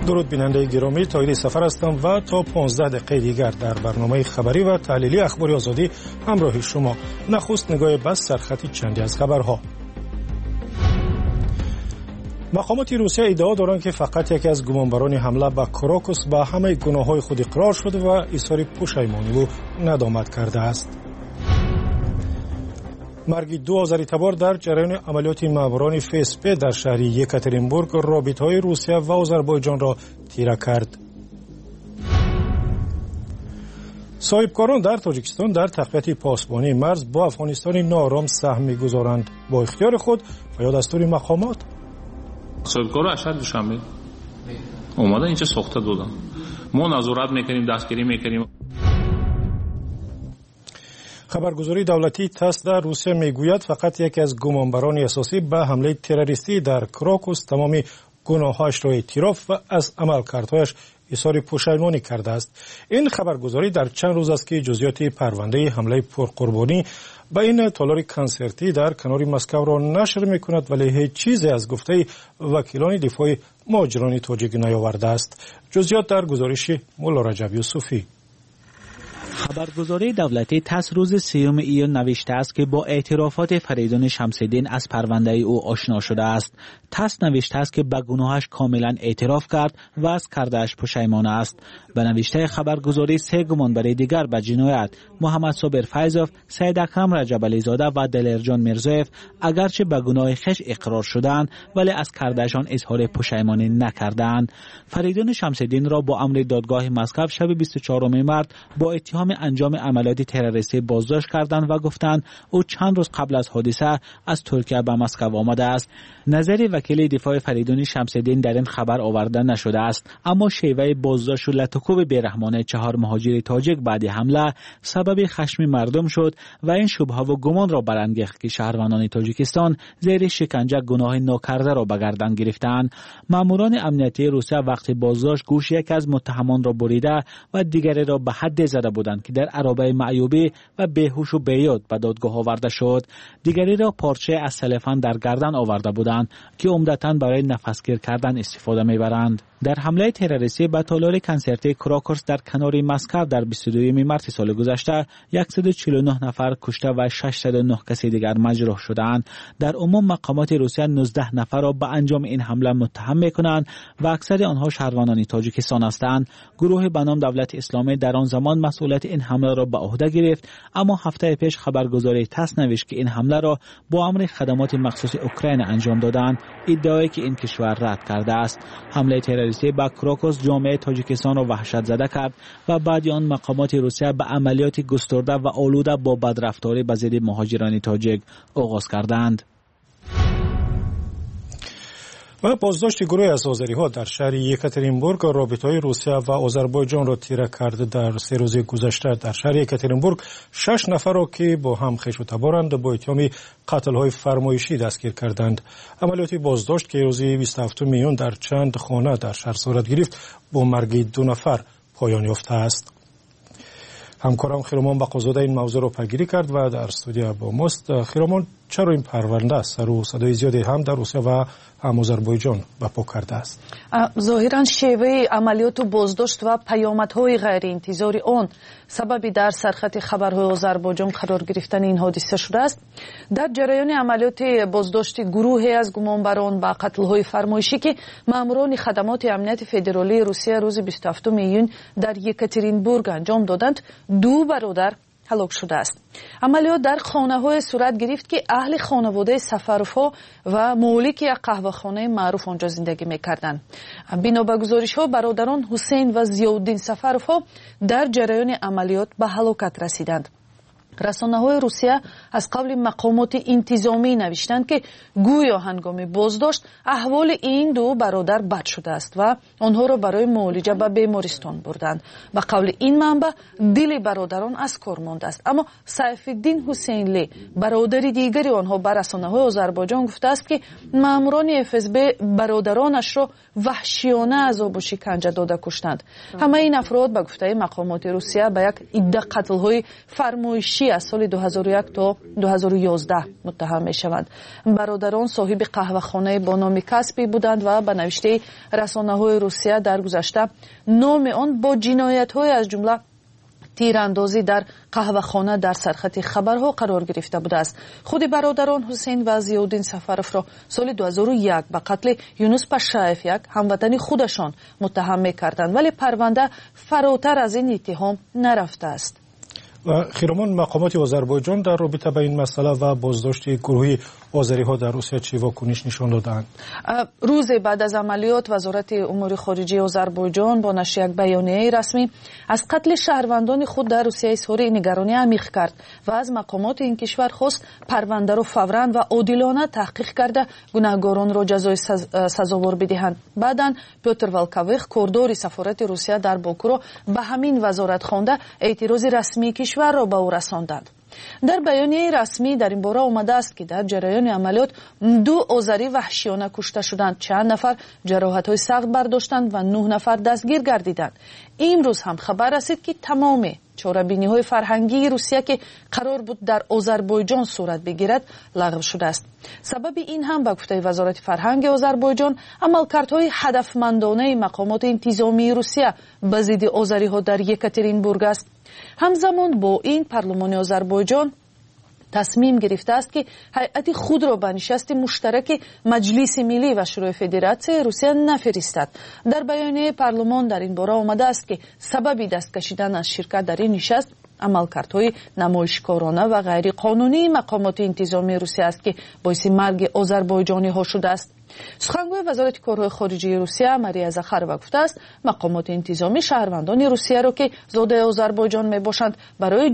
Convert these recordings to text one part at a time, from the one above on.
درود بیننده گرامی، تایید سفر هستم و تا 15 دقیقه دیگر در برنامه خبری و تحلیلی اخبار آزادی همراه شما. نخست نگاه بس سرخطی چندی از خبرها. مقامات روسیه ادعا دارند که فقط یکی از گمانبران حمله به کراکوس به همه گناه‌های خود اقرار شده و اظهار پشیمانی و ندامت کرده است. مرگ 2000 تبار در جریان عملیات ماموران FSB در شهر یکاترینبورگ رابطه‌های روسیه و آذربایجان را تیره کرد. صاحبکاران در تاجیکستان در تقویت پاسبانی مرز با افغانستان ناآرام سهم می‌گذارند. با اختیار خود و یا دستور مقامات. صاحبکارا اشد دوشنبه اومدن اینجا ساخته دادن. ما نظارت میکنیم، دستگیری میکنیم. خبرگزاری دولتی تاس در روسیه میگوید فقط یکی از گمانبران اساسی به حمله تروریستی در کراکوس تمام گناهاش را اعتراف و از عملکردهایش اظهار پشیمانی کرده است. این خبرگزاری در چند روز است که جزئیات پرونده حمله پرقربانی به این تالار کنسرتی در کنار مسکو را نشر میکند، ولی هیچ چیزی از گفته وکیلان دفاع مهاجران تاجیک نیاورده است. جزئیات در گزارش مولا رجب یوسفی. خبرگزاری دولتی تاس روز 3 ایون نوشته است که با اعترافات فریدون شمس‌الدین از پرونده او آشنا شده است. تاس نوشته است که به گناهش کاملا اعتراف کرد و از کرده‌اش پشیمان است. به نوشته خبرگزاری 3 گمانبر دیگر به جنایت محمد صابر فیضوف، سید اکرم رجب‌علی زاده و دلیرجان میرزایف اگرچه به گناه خویش اقرار شدند ولی از کرده‌شان اظهار پشیمانی نکردند. فریدون شمس‌الدین را با امر دادگاه مسکو شب 24 مارس با اتهام انجام عملیات تروریستی بازداشت کردند و گفتند او چند روز قبل از حادثه از ترکیه به مسکو آمده است. نظر وکیل دفاع فریدون شمس‌الدین در این خبر آورده نشده است، اما شیوه بازداشت و لطکوب بیرحمانه 4 مهاجر تاجیک بعد حمله سبب خشم مردم شد و این شبهه و گمان را برانگیخت که شهروندان تاجیکستان زیر شکنجه گناه ناکرده را به گردن گرفتند. ماموران امنیتی روسیه وقتی بازداشت گوش یک از متهمان را بریده و دیگری را به حد زده بودند که در عربه معیوبی و بیهوش و بیاد به دادگاه آورده شد. دیگری را پارچه از سلفان در گردن آورده بودند که عمدتاً برای نفسگیر کردن استفاده میبرند. در حمله تروریستی به تالار کنسرتی کراکوس در کنار مسکو در 22 مارس سال گذشته 149 نفر کشته و 609 کسی دیگر مجروح شدند. در عموم مقامات روسیه 19 نفر را به انجام این حمله متهم میکنند و اکثر آنها شهروندان تاجیکستان هستند. گروه به نام دولت اسلامی در آن زمان مسئولیت این حمله را به عهده گرفت، اما هفته پیش خبرگزاری تاس نوشت که این حمله را با امر خدمات مخصوص اوکراین انجام دادند، ادعایی که این کشور رد کرده است. حمله تروریستی به کراکوس جامعه تاجیکستان را وحشت زده کرد و بعد آن مقامات روسیه به عملیات گسترده و آلوده با بدرفتاری به ضد مهاجران تاجیک آغاز کردند. و بازداشت گروه از آذری‌ها در شهر یکاترینبورگ رابطه‌های روسیه و آذربایجان را تیره کرد. در 3 روز گذشته در شهر یکاترینبورگ 6 نفر را که با هم خویش و تبارند با اتهام قتل‌های فرمایشی دستگیر کردند. عملیات بازداشت که روز 27 میون در چند خانه در شهر صورت گرفت با مرگ 2 نفر پایان یافته است. همکارم خیرمان بقازاده این موضوع را پیگیری کرد و در استودیو با ماست. خیرمان، چرا این پرونده سر و صدای زیادی هم در روسیه و هم آذربایجان برپا کرده است؟ ظاهراً شیوه عملیات و بازداشت و پیامدهای غیر انتظاری آن سببی در سرخط خبرهای آذربایجان قرار گرفتن این حادثه شده است. در جریان عملیات بازداشت گروهی از گمانبران با قتل‌های فرمایشی که ماموران خدمات امنیت فدرالی روسیه روز 27 میون در یکاترینبورگ انجام دادند، 2 برادر هلاک شده است. عملیات در خانه‌های صورت گرفت که اهل خانواده سفروف‌ها و مالک یک قهوه‌خانه معروف آنجا زندگی می‌کردند. بنا به گزارش‌ها برادران حسین و ضیاءالدین سفروف‌ها در جریان عملیات به هلاکت رسیدند. رسانه‌های روسیه از قبل مقامات انتظامی نوشتند که گویا هنگام بازداشت احوال این 2 برادر بد شده است و آنها را برای معالجه به بیمارستان بردند. به قول این منبع دل برادران از کار مانده است، اما سیف‌الدین حسینلی برادر دیگری آنها به رسانه‌های آذربایجان گفته است که ماموران FSB برادرانش را وحشیانه عذاب و شکنجه داده کشتند. همه این افراد به گفته مقامات روسیه به یک عده قتل‌های فرمایشی فروشی از سال 2001 تا 2011 متهم می شوند. برادران صاحب قهوه‌خانه با نام کسبی بودند و به نوشته رسانه‌های روسیه در گذشته نام آن با جنایت‌های از جمله تیراندازی در قهوه‌خانه در سرخط خبرها قرار گرفته بوده است. خود برادران حسین و ضیاءالدین سفرов را سال 2001 به قتل یونس پاشاєв یک هموطن خودشان متهم می‌کردند، ولی پرونده فراتر از این اتهام نرفته است. و خیرمان مقامات آذربایجان در رابطه با این مسئله و بازداشت گروهی آذری‌ها در روسیه چه واکنش نشان دادند؟ روز بعد از عملیات وزارت امور خارجه آذربایجان با نشر یک بیانیه رسمی از قتل شهروندان خود در روسیه اظهار نگرانی عمیق کرد و از مقامات این کشور خواست پرونده را فوراً و عادلانه تحقیق کرده گناهکاران را جزای سزاوار بدهند. بعداً پیوتر والکویخ کاردار سفارت روسیه در باکو را به همین وزارت خوانده اعتراض رسمی کشور را به او رساندند. در بیانیه رسمی در این باره آمده است که در جریان عملیات 2 آذری وحشیانه کشته شدند، چند نفر جراحت‌های سخت برداشتند و 9 نفر دستگیر گردیدند. امروز هم خبر رسید که تمام چاره‌بینی‌های فرهنگی روسیه که قرار بود در آذربایجان صورت بگیرد لغو شده است. سبب این هم به گفته وزارت فرهنگ آذربایجان عملکردهای هدفمندانه مقامات انتظامی روسیه به ضد آذری‌ها در یکاترینبورگ است. همزمان با این پارلمان آذربایجان تصمیم گرفته است که هیئت خود را به نشست مشترک مجلس ملی و شورای فدراسیون روسیه نفرستد. در بیانیه پارلمان در این باره آمده است که سبب دست کشیدن از شرکت در این نشست عملکردهای نمایشکارانه و غیر قانونی مقامات انتظامی روسیه است که باعث مرگ آذربایجانی ها شده است. سخنگوی وزارت کارهای خارجه روسیه ماریا زخارова گفته است مقامات انتظامی شهروندان روسیه را که زاده آذربایجان می باشند برای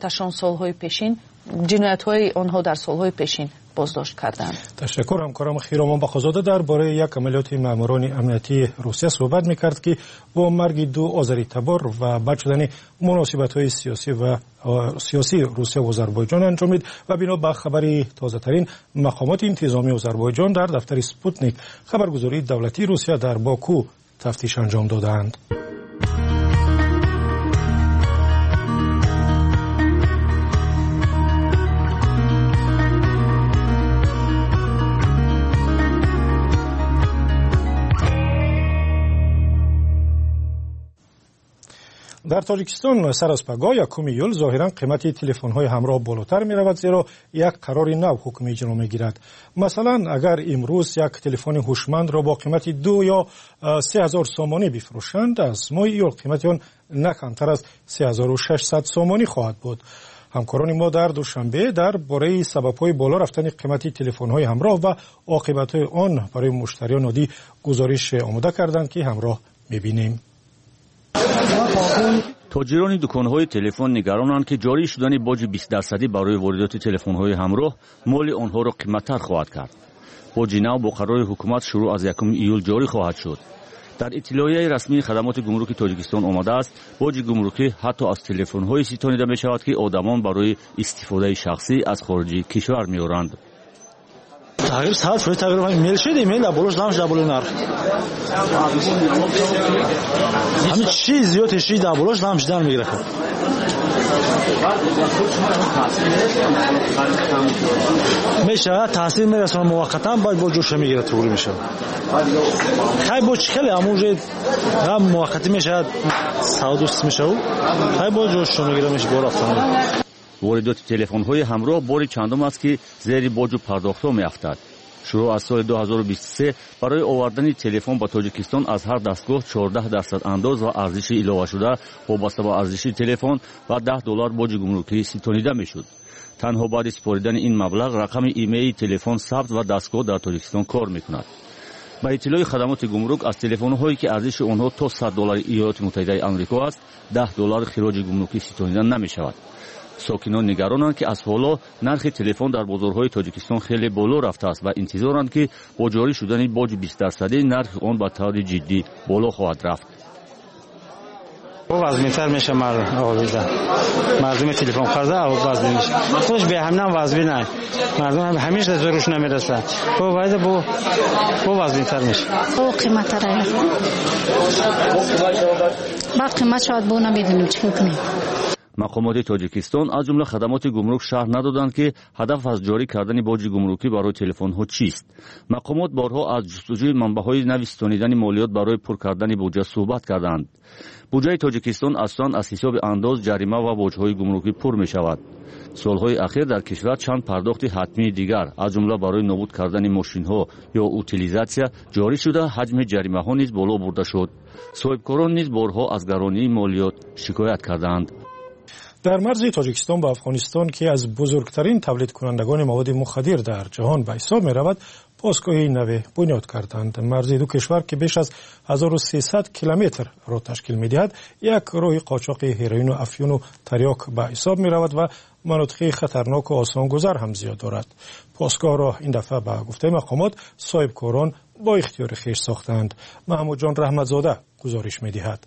جنایت‌های آنها در سالهای پیشین بازداشت کردند. تشکر. همکارم خیرمان بخزاده درباره یک عملیات ماموران امنیتی روسیه صحبت می‌کرد که با مرگ 2 آذری تبار و بد شدن مناسبت‌های سیاسی روسیه و آذربایجان انجامید و بنا به خبری تازه‌ترین مقامات انتظامی آذربایجان در دفتر سپوتنیک خبرگزاری دولتی روسیه در باکو تفتیش انجام دادند. در تاجیکستان سر از پگاه 1 ایول ظاهرا قیمت تلفن‌های همراه بالاتر می‌رود، زیرا یک قرار نو حکم اجرا می‌گیرد. مثلا اگر امروز یک تلفن هوشمند را با قیمت 2 یا 3000 سومانی بفروشند، از ماه ایول قیمت آن نه کمتر از 3600 سومانی خواهد بود. همکاران ما در دوشنبه درباره سبب‌های بالا رفتن قیمت تلفن‌های همراه و عاقبت‌های آن برای مشتریان عادی گزارش آماده کردند که همراه می‌بینیم. تاجران دکان‌های تلفن نگرانند که جاری شدن باج 20% برای واردات تلفن‌های همراه مال آنها را قیمت‌تر خواهد کرد. باج نو با قرار حکومت شروع از 1 ایول جاری خواهد شد. در اطلاعیه رسمی خدمات گمرک تاجیکستان آمده است باج گمرکی حتی از تلفن‌های ستانیده می‌شود که آدمان برای استفاده شخصی از خارج کشور می‌آورند. تغییر ساعت شده تغییر ایمیل شد ایمیل دبولش نامش دبول نرخ همین چیز زیاد چیز دبولش نامش در میگیره میشه تاثیر میرسونه موقتا باید با جوش میگیره طوری میشه خیلی با چکلی اموجه هم موقتی میشه سعودوست میشه خیلی با جوش میگیره میشه بار افتانه. واردات تلفن‌های همراه بار چندم است که زیر باج پرداخت‌ها می‌افتد. شروع از سال 2023 برای آوردن تلفن به تاجیکستان از هر دستگاه 14% انداز و ارزش علاوه شده وابسته به ارزش تلفن و $10 باج گمرکی ستانیده می‌شد. تنها بعد سپردن این مبلغ رقم ایمیل تلفن ثبت و دستگاه در تاجیکستان کار می‌کند. با اطلاع خدمات گمرک از تلفن‌هایی که ارزش آنها تا $100 ایالات متحده آمریکا است $10 خراج گمرکی ستانیده نمی‌شود. ساکنان نگرانند که از حالا نرخ تلفن در بازارهای تاجیکستان خیلی بالا رفته است و انتظارند که با جاری شدن باج 20% نرخ آن به طور جدی بالا خواهد رفت. وزن‌تر میشه مردم تلفن خرده وزن میشه خودش به همین وزن نه مردم همیشه زورش نمیرسه با وزن‌تر میشه او قیمت را با قیمت شاید بو نمیدونیم چی کنیم. مقامات تاجیکستان از جمله خدمات گمرک شرح ندادند که هدف از جاری کردن باج گمرکی برای تلفن‌ها چیست. مقامات بارها از جستجوی منبع‌های نوستانیدن مالیات برای پر کردن بودجه صحبت کردند. بودجه تاجیکستان اصلا از حساب انداز جریمه و باج‌های گمرکی پر می‌شود. سالهای اخیر در کشور چند پرداخت حتمی دیگر از جمله برای نابود کردن ماشین‌ها یا اوتیلیزاسیا جاری شده، حجم جریمه‌ها نیز بالا برده شد. صاحبکاران نیز بارها از گرانی مالیات شکایت کردند. در مرز تاجیکستان با افغانستان که از بزرگترین تولید کنندگان مواد مخدر در جهان به حساب می رود، پاسگاهی نو بنیاد کردند. مرز دو کشور که بیش از 1300 کیلومتر را تشکیل می دهد، یک راه قاچاق هروئین و افیون و تریاک به حساب می رود و مناطق خطرناک و آسان گذر هم زیاد دارد. پاسگاه را این دفعه به گفته مقامات صاحبکاران با اختیار خویش ساختند. محمود جان رحمتزاده گزارش می دهد.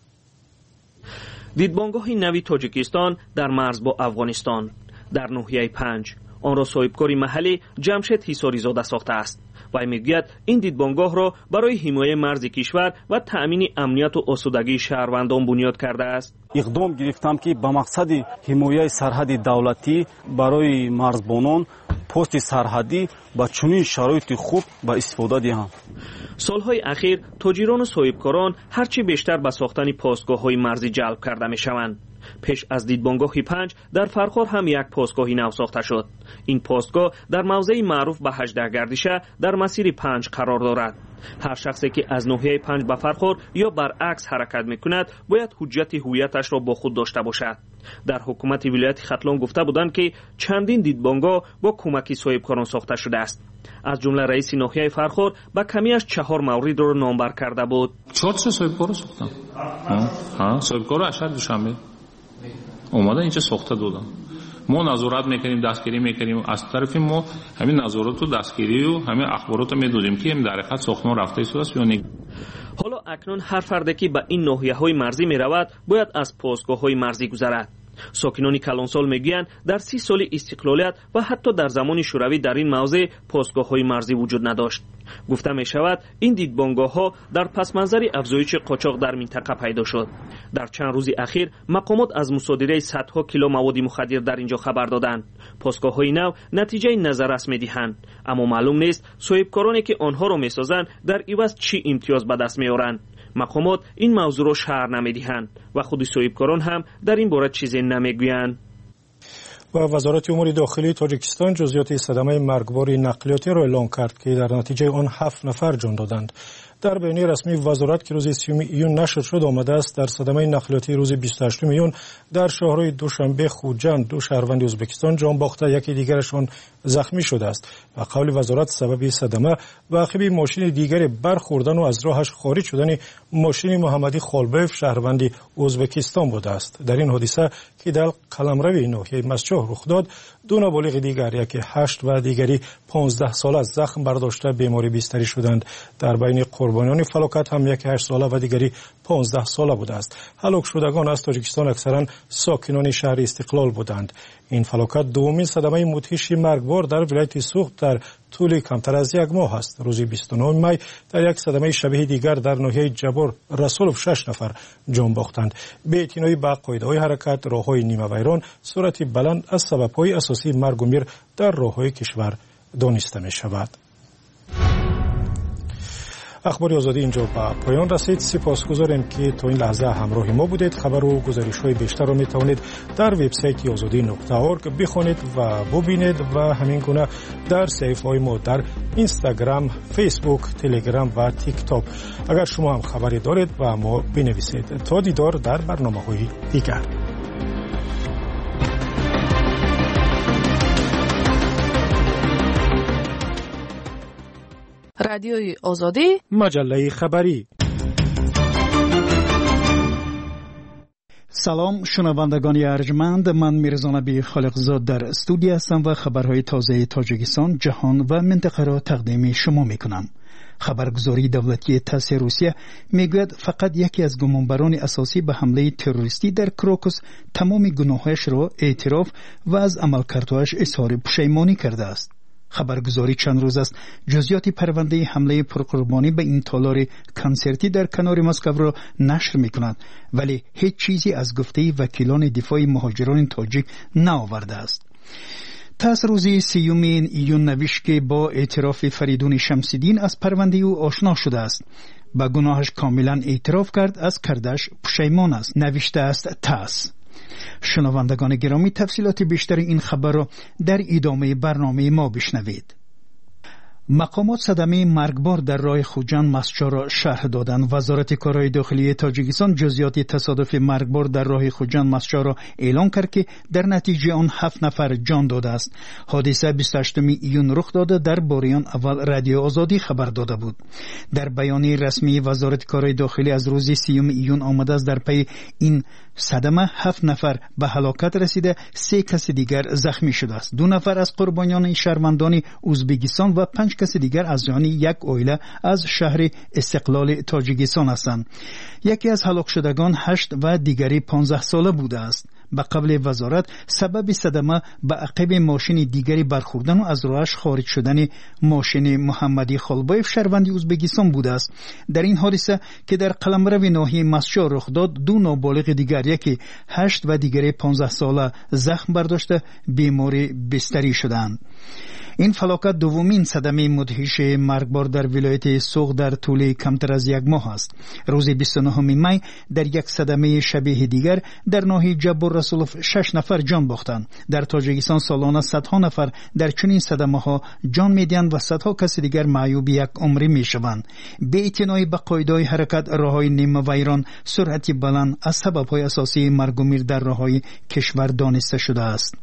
دیدبانگاه نوی تاجیکستان در مرز با افغانستان در ناحیه 5 آن را صاحبکاری محلی جمشید حصاری زاده ساخته است. وی میگوید این دیدبانگاه را برای حمایت مرز کشور و تأمین امنیت و آسودگی شهروندان بنیاد کرده است. اقدام گرفتم که با مقصد حمایت سرحد دولتی برای مرزبانان پست سرحدی با چنین شرایط خوب با استفاده دهم. سالهای اخیر تاجران و صاحبکاران هرچی بیشتر به ساختن پاسگاه‌های مرزی جلب کرده می‌شوند. پیش از دیدبانگاه 5 در فرخار هم یک پاسگاهی نو ساخته شد. این پاسگاه در موضعی معروف به 18 گردشه در مسیر 5 قرار دارد. هر شخصی که از ناحیه 5 به فرخار یا برعکس حرکت می‌کند باید حجت هویتش را با خود داشته باشد. در حکومت ولایت ختلان گفته بودند که چندین دیدبانگاه با کمک صاحبکاران ساخته شده است. از جمله رئیس ناحیه فرخار با کمیش 4 مورد را نامبر کرده بود. 4 صاحبکار رو ساختن. صاحبکار رو اشهر دوشنبه اومدن اینجا ساخته دادن. ما نظارت میکنیم، دستگیری میکنیم. از طرف ما همین نظارت و دستگیری و همین اخبارات رو میدادیم که این در حقیقت ساختمان رفته است یا نه. حالا اکنون هر فرد که به این ناحیه‌های مرزی میرود باید از پاسگاه‌های مرزی گذرد. ساکنان کلانسال میگویند در 30 سال استقلالیت و حتی در زمان شوروی در این موضع پاسگاه‌های مرزی وجود نداشت. گفته می شود این دیدبانگاه‌ها در پس منظر افزایش قاچاق در منطقه پیدا شد. در چند روز اخیر مقامات از مصادره صدها کیلو مواد مخدر در اینجا خبر دادند. پاسگاه‌های نو نتیجه نظر است می‌دهند، اما معلوم نیست صاحبکارانی که آنها را می‌سازند در عوض چی امتیاز به دست می‌آورند. مقامات این موضوع را شرح نمی‌دهند و خود صاحبکاران هم در این باره چیزی نمی‌گویند. و وزارت امور داخلی تاجیکستان جزئیات صدمه مرگبار نقلیاتی را اعلام کرد که در نتیجه آن 7 نفر جان دادند. در بیانیه رسمی وزارت که روز 30 ایون نشر شد آمده است در صدمه نقلیاتی روز 28 ایون در شهرهای دوشنبه خوجند 2 شهروند ازبکستان جان باخته، یکی دیگرشان زخمی شده است. و قول وزارت سبب صدمه عقب ماشین دیگری برخوردن و از راهش خارج شدن ماشین محمدی خالبیف شهروند ازبکستان بوده است. در این حادثه که در قلمرو ناحیه مسجح رخ داد 2 نابالغ دیگر، یکی 8 و دیگری 15 ساله زخم برداشته بیماری بستری شدند. در بین قربانیان فلاکت هم یکی 8 ساله و دیگری 15 ساله بوده است. هلاک شدگان از تاجیکستان اکثرا ساکنان شهر استقلال بودند. این فلاکت دومین صدمه مدهش مرگبار در ولایت سوخت در طول کمتر از 1 ماه است. روز 29 می در یک صدمه شبیه دیگر در ناحیه جبر رسولف 6 نفر جان باختند. به اعتنای به قاعده‌های حرکت، راه‌های نیمه ویران، سرعت بلند از سبب‌های اساسی مرگ و میر در راه‌های کشور دانسته می‌شود. اخبار آزادی اینجا به پایان رسید. سپاسگزاریم که تا این لحظه همراه ما بودید. خبر و گزارش‌های بیشتر را می‌توانید در وبسایت azadi.org بخوانید و ببینید و همین گونه در صفحه‌های ما در اینستاگرام، فیسبوک، تلگرام و تیک تاک. اگر شما هم خبری دارید با ما بنویسید. تا دیدار در برنامه‌های دیگر. رادیوی آزادی، مجله خبری. سلام شنوندگان ارجمند، من میرزا نبی خالقزاد در استودیو هستم و خبرهای تازه تاجیکستان، جهان و منطقه را تقدیم شما میکنم. خبرگزاری دولتی تاس روسیه میگوید فقط یکی از گمانبران اساسی به حمله تروریستی در کروکوس تمام گناهایش را اعتراف و از عملکردهایش اظهار پشیمانی کرده است. خبرگزاری چند روز است جزئیات پرونده حمله پرقربانی به این تالار کنسرتی در کنار مسکو را نشر می‌کند، ولی هیچ چیزی از گفته وکیلان دفاع مهاجران تاجیک نآورده است. تاس روز 30 ایون نوشت که با اعتراف فریدون شمس‌الدین از پرونده او آشنا شده است. با گناهش کاملا اعتراف کرد، از کردش پشیمان است، نوشته است تاس. شنوندگان گرامی، تفصیلات بیشتر این خبر را در ادامه برنامه ما بشنوید. مقامات صدمه مرگبار در راه خوجند مسجد را شرح دادند. وزارت کارهای داخلی تاجیکستان جزئیات تصادف مرگبار در راه خوجند مسجد را اعلام کرد که در نتیجه آن 7 نفر جان داده است. حادثه 28 ایون رخ داده. در باره اول رادیو آزادی خبر داده بود. در بیانیه رسمی وزارت کارهای داخلی از روز 30 ایون آمده است در پی این صدمه 7 نفر به هلاکت رسیده، 3 کس دیگر زخمی شده است. 2 نفر از قربانیان شهروندان ازبکستان و 5 کس دیگر از جان یک عائله از شهر استقلال تاجیکستان هستند. یکی از هلاک شدگان 8 و دیگری 15 ساله بوده است. به قبل وزارت سبب صدمه به عقب ماشین دیگری برخوردن و از راهش خارج شدن ماشین محمدی خالبایف شهروند ازبکستان بوده است. در این حادثه که در قلمرو ناحیه مسجد رخ داد، 2 نابالغ دیگر، یکی 8 و دیگری 15 ساله زخم برداشته بیماری بستری شدند. این فلاکت دومین صدمه مدهش مرگبار در ولایت سوق در طول کمتر از 1 ماه است. روز 29 می در یک صدمه شبیه دیگر در ناحیه جبر رسولوف 6 نفر جان باختند. در تاجیکستان سالانه صدها نفر در چنین صدمه ها جان میدهند و صدها کس دیگر معیوب یک عمری میشوند. به اعتنای به قاعده حرکت، راههای نیمه ویران، سرعت بلند از سبب‌های اساسی مرگ و میر در راههای کشور دانسته شده است.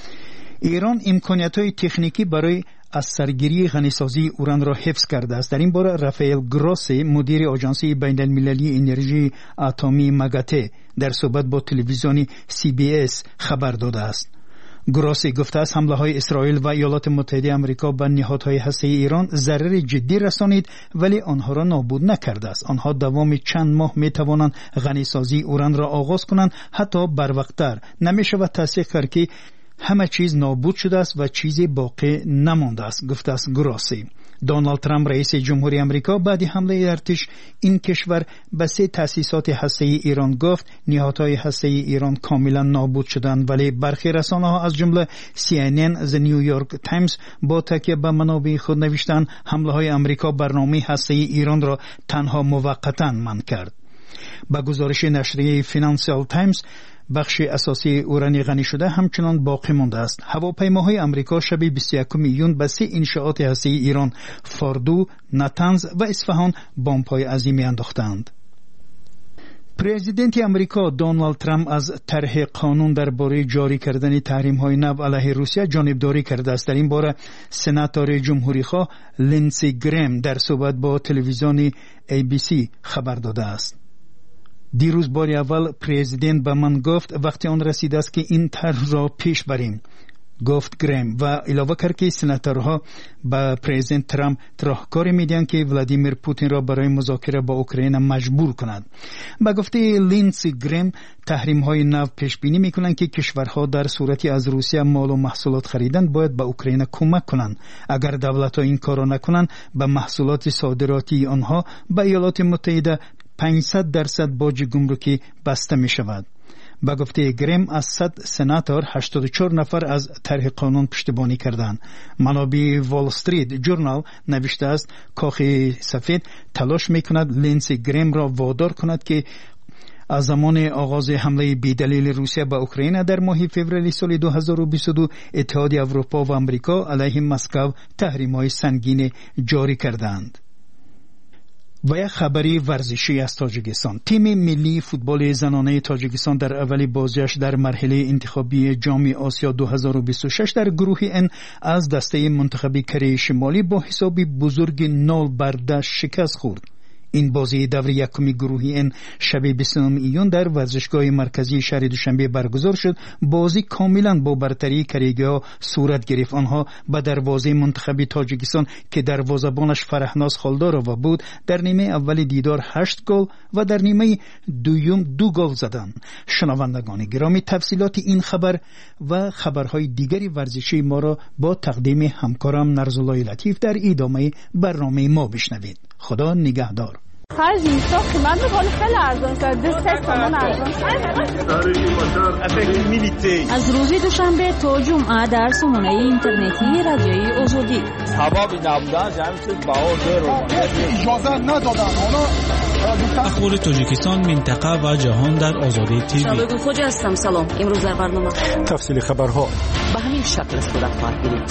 ایران امکانیت‌های تکنیکی برای از سرگیری غنیسازی اوران را حفظ کرده است. در این باره رافائل گروسی، مدیر آژانس بین‌المللی انرژی اتمی ماگاته، در صحبت با تلویزیون CBS خبر داده است. گروسی گفته است حمله‌های اسرائیل و ایالات متحده آمریکا به نهادهای هسته‌ای ایران ضرر جدی رسانید، ولی آنها را نابود نکرده است. آنها دوام چند ماه می‌توانند غنیسازی اوران را آغاز کنند، حتی بروقت‌تر. نمی‌شود تصدیق کرد که همه چیز نابود شده است و چیزی باقی نمانده است، گفته است گروسی. دونالد ترامپ رئیس جمهوری آمریکا بعد حمله ارتش این کشور به 3 تأسیسات هسته‌ای ایران گفت نهادهای هسته‌ای ایران کاملا نابود شدند، ولی برخی رسانه‌ها از جمله CNN، The New York Times با تکیه به منابع خود نوشتند حمله‌های آمریکا برنامه هسته‌ای ایران را تنها موقتاً منع کرد. با گزارش نشریه فینانشال تایمز، بخش اساسی اورانی غنی شده همچنان باقی مانده است. هواپیماهای آمریکا شب 21 ایون به 3 انشاءات هسته‌ای ایران، فاردو، نتنز و اصفهان بمب‌های عظیمی انداختند. پرزیدنت آمریکا دونالد ترامپ از طرح قانون درباره جاری کردن تحریم‌های نو علیه روسیه جانبداری کرده است. در این باره سناتور جمهوری‌خواه لینسی گریم در صحبت با تلویزیون ABC خبر داده است. دیروز بار اول پرزیدنت به من گفت وقتی آن رسیده است که این طرح را پیش بریم، گفت گریم و علاوه کرد که سناتورها به پرزیدنت ترامپ راهکاری میدهند که ولادیمیر پوتین را برای مذاکره با اوکراین مجبور کند. به گفته لینسی گریم، تحریم‌های نو پیش بینی میکنند که کشورها در صورتی از روسیه مال و محصولات خریدند باید به اوکراین کمک کنند. اگر دولت‌ها این کار را نکنند، به محصولات صادراتی آنها به ایالات متحده 500% باج گمرکی بسته می شود. با گفته گریم از 100 سناتور 84 نفر از طرح قانون پشتیبانی کردند. منابع وال استریت جورنال نوشته است کاخ سفید تلاش می کند لینسی گریم را وادار کند که از زمان آغاز حمله بی‌دلیل روسیه به اوکراین در ماه فوریه سال 2022 اتحادیه اروپا و آمریکا علیه مسکو تحریم‌های سنگین جاری کردند. و یک خبری ورزشی از تاجیکستان. تیم ملی فوتبال زنانه تاجیکستان در اول بازیش در مرحله انتخابی جام آسیا 2026 در گروه N از دسته منتخب کره شمالی با حساب بزرگ 0-10 شکست خورد. این بازی دور یکم گروهی این شب 20 ایون در ورزشگاه مرکزی شهر دوشنبه برگزار شد. بازی کاملا با برتری کریگا صورت گرفت. آنها به دروازه منتخب تاجیکستان که دروازه‌بانش فرهناز خالدارova بود در نیمه اول دیدار 8 گل و در نیمه دوم 2 گل زدند. شنوندگان گرامی، تفصیلات این خبر و خبرهای دیگری ورزشی ما را با تقدیم همکارم نرزالله لطیف در ادامه برنامه ما بشنوید. خدا نگهدار. خرج میساخت من بخوام خیلی ارزان شد. دست سامان ارزان از روز دوشنبه تا جمعه در سامانه اینترنتی رادیوی آزادی. سبب نبودن جمعیت باور اجازه ندادن. اخبار تاجیکستان، منطقه و جهان در آزادی تیوی. شبگون خوجا هستم. سلام. امروز در برنامه تفصیل خبرها به همین شکل صورت خواهد گرفت.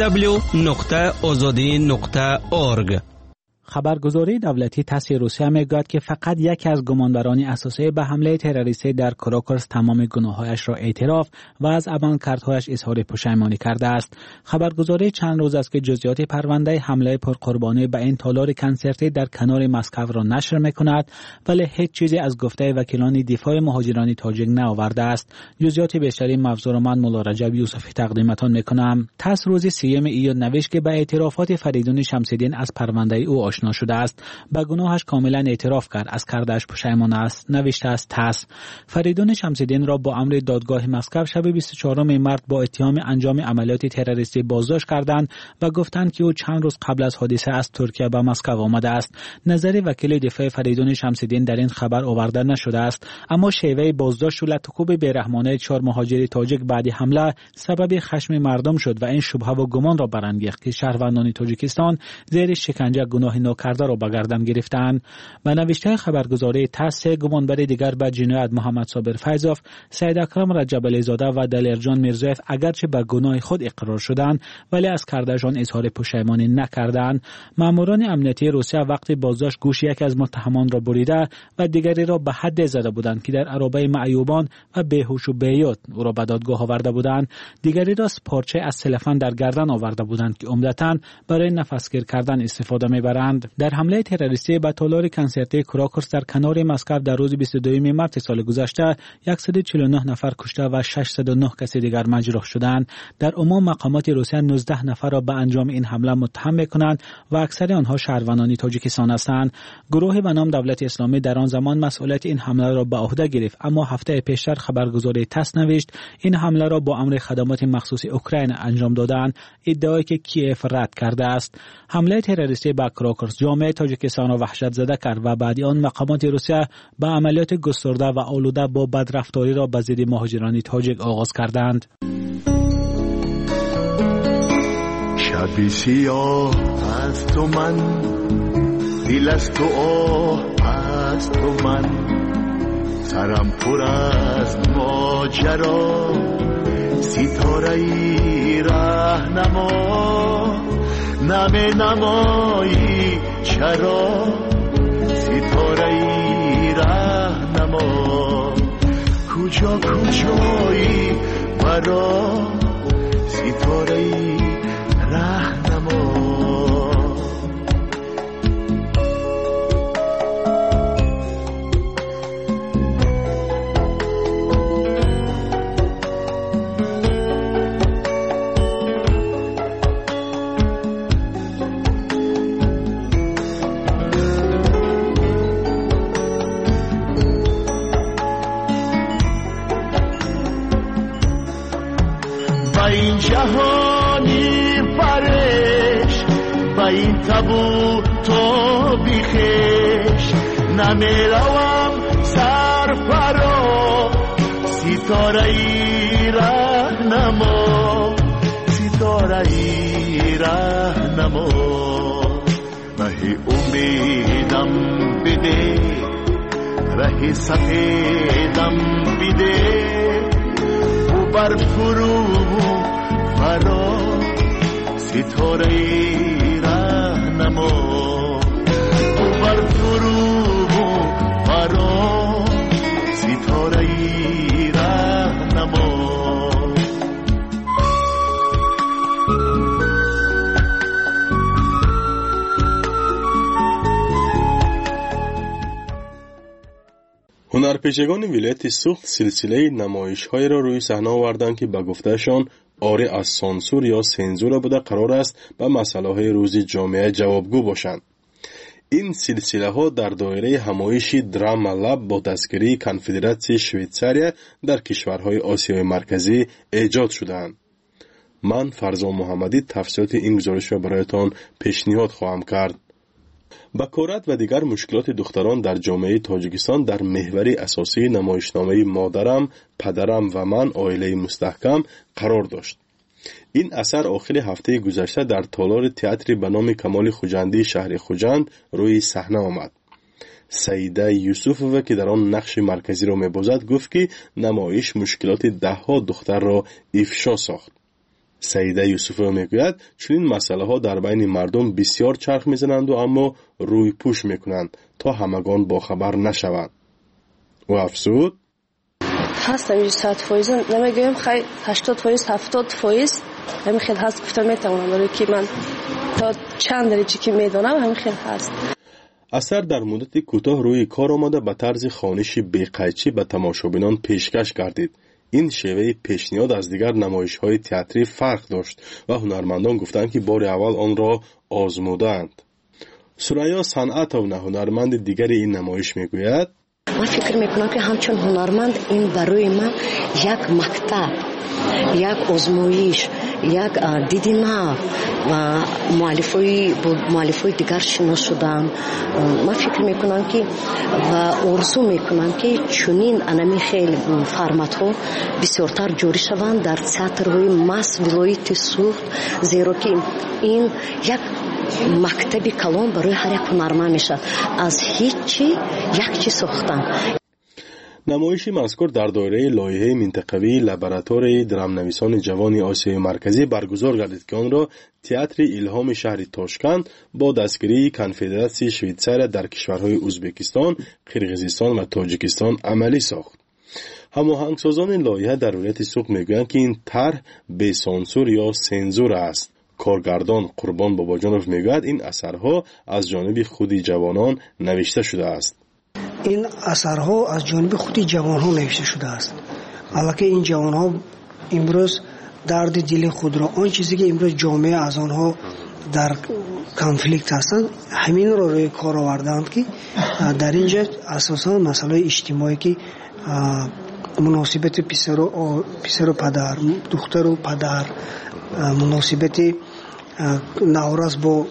www.azadi.org. خبرگزاری دولتی تاس روسیه میگوید که فقط یکی از گمانبران اساسی به حمله تروریستی در کراکرس تمام گناهایش را اعتراف و از عملکردهایش اظهار پشیمانی کرده است. خبرگزاری چند روز است که جزئیات پرونده حمله پرقربانی به این تالار کنسرتی در کنار مسکو را نشر میکند، ولی هیچ چیزی از گفته وکیلان دفاع مهاجران تاجیک نآورده است. جزئیات بیشتری موضوع من مولا رجب یوسفی تقدیمتان میکنم. تاس روز 3 ایون نوشت که به اعترافات فریدون شمس‌الدین از پرونده او آشنا شده است. به گناهش کاملا اعتراف کرد، از کردش پشیمان است. نوشته است تاس فریدون شمس‌الدین را با امر دادگاه مسکو شب 24 مارس با اتهام انجام عملیات تروریستی بازداشت کردند و گفتند که او چند روز قبل از حادثه از ترکیه به مسکو آمده است. نظر وکیل دفاع فریدون شمس‌الدین در این خبر آورده نشده است، اما شیوه بازداشت و لطخوب بیرحمانه 4 مهاجر تاجیک بعد حمله سبب خشم مردم شد و این شبهه و گمان را برانگیخت که شهروندان تاجیکستان زیر شکنجه گناه ناکرده را به گردن گرفتند. به نوشته خبرگزاری تاس، گمانبر دیگر به جنایت محمد صابر فیضوف، سید اکرم رجب علیزاده و دلیرجان میرزایف اگرچه به گناه خود اقرار شدند ولی از کردشان اظهار پشیمانی نکردند. ماموران امنیتی روسیه وقتی بازداشت گوش یکی از متهمان را بریده و دیگری را به حد زده بودند که در عرابه معیوبان و بیهوش و بیهوش او را به دادگاه آورده بودند. دیگری را پارچه از سلفن در گردن آورده بودند که عمدتاً برای نفسگیر کردن استفاده میبرند. در حمله تروریستی به تالار کنسرتی کراکرس در کنار مسکو در روز 22 مارس سال گذشته 149 نفر کشته و 609 کس دیگر مجروح شدند. در عموم مقامات روسیه 19 نفر را به انجام این حمله متهم می‌کنند و اکثر آنها شهروندان تاجیکستان هستند. گروهی به نام دولت اسلامی در آن زمان مسئولیت این حمله را به عهده گرفت، اما هفته پیشتر خبرگزاری تاس نوشت این حمله را با امر خدمات مخصوص اوکراین انجام دادند، ادعایی که کیف رد کرده است. حمله تروریستی به کراکرس جامعه تاجیکستان را وحشت زده کرد و بعد آن مقامات روسیه به عملیات گسترده و آلوده با بدرفتاری را به ضد مهاجران تاجیک آغاز کردند. شبی سیاه از تو من، دل از تو آه از تو من، سرم پر از ماجرا، ستاره ای راهنما، نمی نمایی چرا، ستاره ای راهنما، کجا کجایی برا، ستاره ای راهنما. این جهانی پرش با این تبو تو بیخش، نمیروم سر فرا، ستاره ای راهنما، ستاره ای راهنما، ره امیدم بده، ره سفیدم بده، بر فرو فرا، ستاره ای راهنما، بر فرو فرا، ستاره ای راهنما. هنرپیشگان ولایت سوخت سلسله نمایش‌های را روی صحنه آوردند که به گفتهشان آری از سانسور یا سنزور بوده قرار است به مسائل روز جامعه جوابگو باشند. این سلسله ها در دایره همایش دراما لب با دستگیری کنفدراسیون شویتساریا در کشورهای آسیای مرکزی ایجاد شدند. من فرزان محمدی تفصیلات این گزارش را برایتان پیشنهاد خواهم کرد. بکارت و دیگر مشکلات دختران در جامعه تاجیکستان در محور اساسی نمایشنامه مادرم، پدرم و من عائله مستحکم قرار داشت. این اثر آخر هفته گذشته در تالار تئاتر به نام کمال خوجندی شهر خوجند روی صحنه آمد. سیده یوسفووا که در آن نقش مرکزی را می‌بازد گفت که نمایش مشکلات ده‌ها دختر را افشا ساخت. سیده یوسفووا میگوید چنین مسئله ها در بین مردم بسیار چرخ میزنند و اما روی پوش میکنند تا همگان باخبر نشوند. و افزود هستم 100% نمیگویم خیلی 80% 70% همین خیلی هست گفتم میتونم برای که من تا چند درجه که میدونم همین خیلی هست. اثر در مدت کوتاه روی کار آمده به طرز خوانش بی‌قیچی به تماشابینان پیشکش گردید. این شیوه پیشنهاد از دیگر نمایش‌های تئاتری فرق داشت و هنرمندان گفتند که بار اول آن را آزمودند. سریا صنعتونا هنرمند دیگر این نمایش میگوید من فکر میکنم که همچون هنرمند این برای من یک مکتب، یک آزمایش، یک دیدی نو و مؤلفای دیگر شناس شدم. من فکر میکنم که و آرزو میکنم که چنین انمی خیلی فرمت ها بسیارتر جوری شوند در تئاترهای مس ولایت سوخت، زیرا که این یک مکتبی کلان برای هر یک هنرمند میشد از هیچی یک چی ساختن. نمایش مذکور در دایره لایحه منطقوی لابراتوار درامنویسان جوان آسیای مرکزی برگزار گردید که آن را تئاتر الهام شهر تاشکند با دستگیری کنفدراسیون شویتساریا در کشورهای ازبکستان، قرقیزستان و تاجیکستان عملی ساخت. هماهنگسازان لایحه در ولایت سوخت میگویند که این طرح بی سانسور یا سنزور است. کارگردان قربان باباجانوف میگوید این اثرها از جانب خود جوانان نوشته شده است. این اثرها از جانب خود جوانها نوشته شده است. البته این جوانها امروز درد دل خود را آن چیزی که امروز جامعه از آنها در کانفلیکت هستند همین را روی کار آوردند که در اینجا اساسا مسئله اجتماعی که مناسبت پسر و پدر، دختر و پدر، مناسبت نوروز با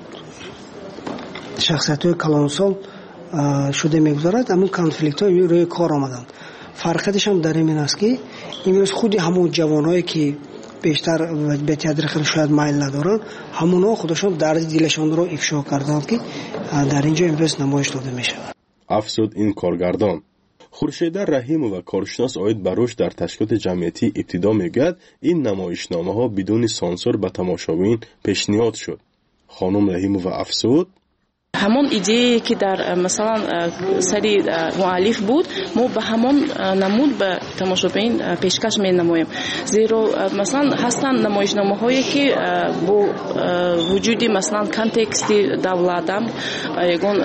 شخصیت‌های کلانسال شده میگذارد. اما کانفلیکت های روی کار آمدند. فرقش هم در این است که امروز خودی همون جوانایی که بیشتر به تئاتر خیلی شاید میل ندارن همونها خودشون درد دلشون رو افشا کردند که در اینجا امروز نمایش داده میشه. افسود این کارگردان. خورشید رحیم و کارشناس عاید به رشد در تشکیلات جمعیتی ابتدا میگوید این نمایشنامه ها بدون سانسور به تماشاگران پیشنهاد شد. خانم رحیم و افسود همون ایده که در مثلا سری مؤلف بود ما به همون نمود به تماشاگران پیشکش می نماییم، زیرا مثلا هستن نمایشنامه هایی که با وجودی مثلا کانتکست دولتم یگون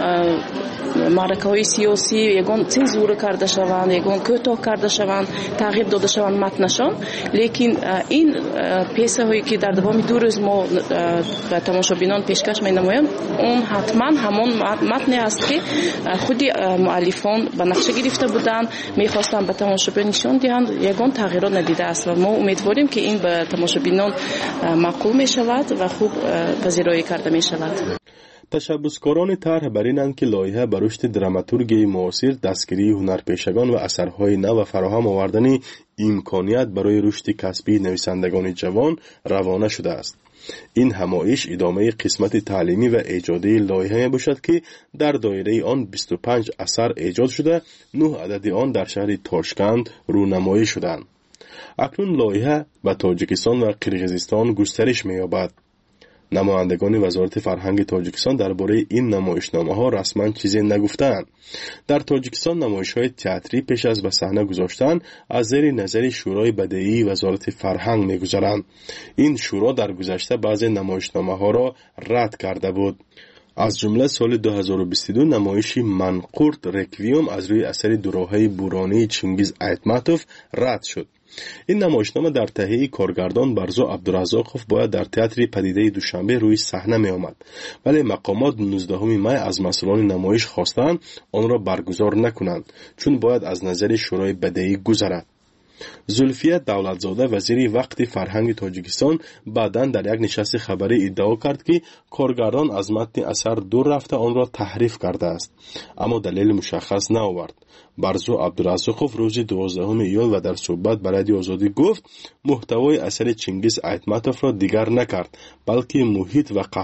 معرکه های سیاسی یگون цензура کرده شوند، یگون کوتاه کرده شوند، تغییر داده شوند متنشان. لیکن این پیسه هایی که در دوام 2 روز ما به تماشاگران پیشکش می نماییم اون حتما همون متنی است که خودی مؤلفان به نقشه گرفته بودند، میخواستن به تماشاگران نشان دهند. یگان تغییرات ندیده است و ما امیدواریم که این به تماشاگران معقول می شود و خوب پذیرایی کرده می شود. تشبثکاران طرح بر اینند که لایحه بر رشد دراماتورگی معاصر، دستگیری هنرپیشگان و اثرهای نو و فراهم آوردن امکانیت برای رشد کسبی نویسندگان جوان روانه شده است. این همایش ادامه قسمت تعلیمی و ایجادی لایحه باشد که در دایره آن 25 اثر ایجاد شده، 9 عدد آن در شهر تاشکند رونمایی شدند. اکنون لایحه به تاجیکستان و قرقیزستان گسترش می‌یابد. نمایندگان وزارت فرهنگ تاجیکستان درباره این نمایشنامه ها رسما چیزی نگفتند. در تاجیکستان نمایش‌های تئاتری پیش از به صحنه گذاشتن از زیر نظر شورای بدیعی وزارت فرهنگ می‌گذارند. این شورا در گذشته بعضی نمایشنامه ها را رد کرده بود. از جمله سال 2022 نمایش منقورت رکویم از روی اثر دوراهی بورانی چینگیز ایتماتوف رد شد. این نمایشنامه در تهیه کارگردان برزو عبدالرزاقوف باید در تئاتر پدیده دوشنبه روی صحنه می آمد، ولی مقامات 19 می از مسئولان نمایش خواستند آن را برگزار نکنند چون باید از نظر شورای بدهی گذرد. زلفیه دولتزاده وزیر وقت فرهنگ تاجیکستان بعداً در یک نشست خبری ادعا کرد که کارگردان از متن اثر دور رفته آن را تحریف کرده است، اما دلیل مشخص نآورد. برزو عبدالرزاقوف روز 12 ایول و در صحبت با رادیو آزادی گفت محتوای اثر چینگیز ایتماتوف را دیگر نکرد، بلکه محیط و